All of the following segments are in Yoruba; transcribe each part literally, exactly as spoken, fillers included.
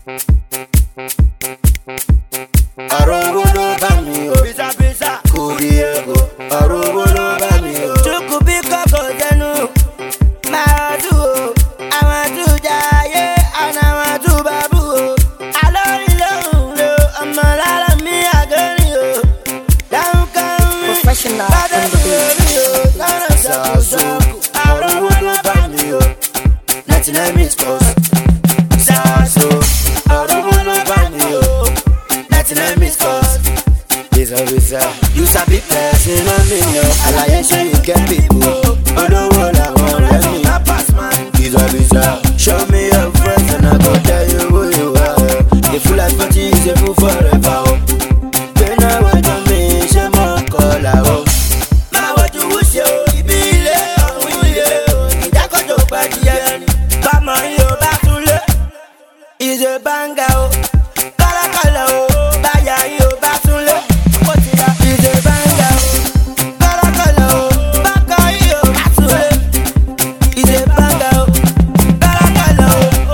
Arogolo bami o, bisa bisa, Kudiego. Arogolo bami o, Chukubi koko jenu, Madu. I want to die, and I want to babu. I love you, I'm a lot of me again. Down come professional on the beat. Sasu. Arogolo bami o, nothing I miss cause. Sasu. Arogolo bami o, nothing I miss cause. Bisa bisa, you sabi person on me yo. Alaye show you get people. Olowo la won let me. Bisa bisa, show me your friends and I go tell you who you are. The full life party is a fool forever. They know what you mean, she mo call out. Ma what you wish you, ibile onwule. Ijako to badiye ni, bama yo batule. Is a banger o, kala kala o, baya yo batule. Is a banger o, kala kala o, baka yo batule. Is a banger o, kala kala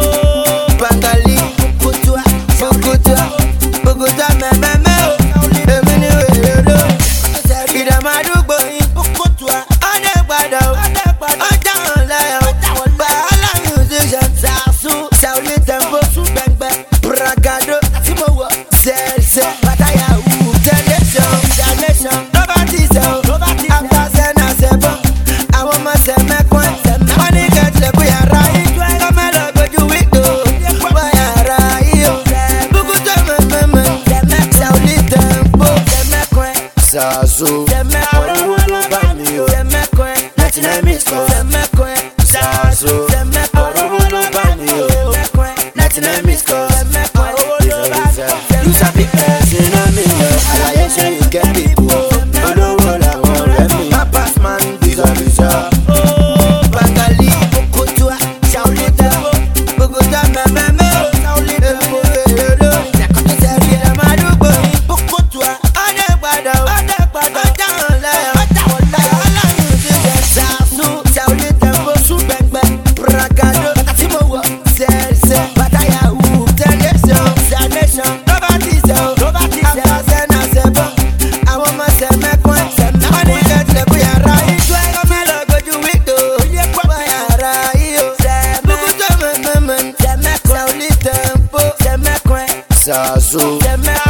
o, Bangali, Bukutua, Bukutua, Bukutua me me me o. Emi ni we lo, Idamadugbo yin Bukutua, ade pada o, ọjà ọ̀la o. Bàálà musician Sasu, Sauli Tempo, Bengbe, Bragado, Timowo, Sẹ́ẹ̀sẹ̀, Bàtáyà wù, Tẹ̀lẹ́sàn, Tẹ̀lẹ́sàn, Lọ́bàtì sẹ́wọ̀n, Àgbàsẹ́ náà sẹ́bọ̀, àwọn ọmọ sẹ́mẹ́kọ́ ẹ̀, wọ́n ní kẹ́tìlẹ̀ kó yàrá yìí, kọ́mẹ́lọ̀ gbójú wíńdò, wọ́ yàrá yìí o. Bukutu mẹ́mẹ́mẹ́, Sauli Tempo, sẹ́mẹ́kọ́ ẹ̀, Sasu. sẹ́mẹ́kọ́ ẹ̀, Arogolo bami o, sẹ́mẹ́kọ́ ẹ̀, nothing I miss cause. sẹ́mẹ́kọ́ ẹ̀, Sasu. sẹ́mẹ́kọ́ ẹ̀, Arogolo bami o, sẹ́mẹ́kọ́ ẹ̀, nothing I miss cause. sẹ́mẹ́kọ́ ẹ̀, Bisa bisa, you sabi person on me yo. Alaye show you get people. Olowo la won let me. Papas man, bisa bisa. Bangali, Bukutua, Sauli Tempo, Bukutua mẹ́mẹ́mẹ́ o, Sauli Tempo lelo. Idamadugbo yin Bukutua, ọdẹ padà o, ọjà ọ̀la o. Bàálà musician Sasu, Sauli Tempo, Bengbe, Bragado, Timowo, Sẹ́ẹ̀sẹ̀, Bàtáyà wù, Tẹ̀lẹ́sàn, Tẹ̀lẹ́sàn, Lọ́bàtì sẹ́wọ̀n, Àgbàsẹ́ náà sẹ́bọ̀, àwọn ọmọ sẹ́mẹ́kọ́ ẹ̀, wọ́n ní kẹ́tìlẹ̀ kó yàrá yìí, kọ́mẹ́lọ̀ gbójú wíńdò, wọ́ yàrá yìí o. Bukutu mẹ́mẹ́mẹ́, Sauli Tempo, sẹ́mẹ́kọ́ ẹ̀, Sasu. sẹ́mẹ́kọ́